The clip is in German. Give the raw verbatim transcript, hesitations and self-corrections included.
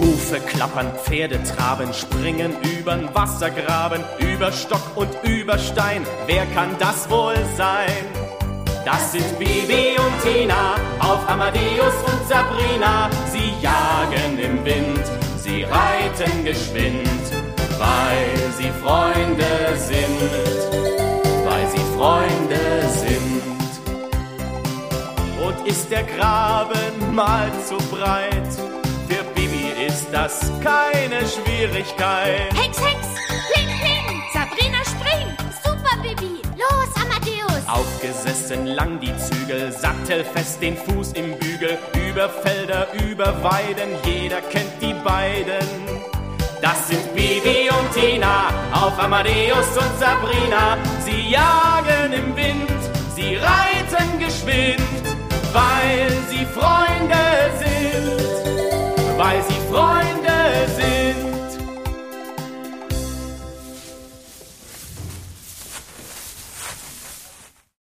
Hufe klappern, Pferde traben, springen übern Wassergraben, über Stock und über Stein. Wer kann das wohl sein? Das sind Bibi und Tina, auf Amadeus und Sabrina. Sie jagen im Wind, sie reiten geschwind, weil sie Freunde sind, weil sie Freunde sind. Und ist der Graben mal zu breit, für Bibi ist das keine Schwierigkeit. Hex, Hex, pling, pling, Sabrina spring, super Bibi, los Amadeus. Aufgesessen lang die Zügel, sattelfest den Fuß im Bügel, über Felder, über Weiden, jeder kennt die beiden. Das sind Bibi und Tina, auf Amadeus und Sabrina. Sie jagen im Wind, sie reiten geschwind, weil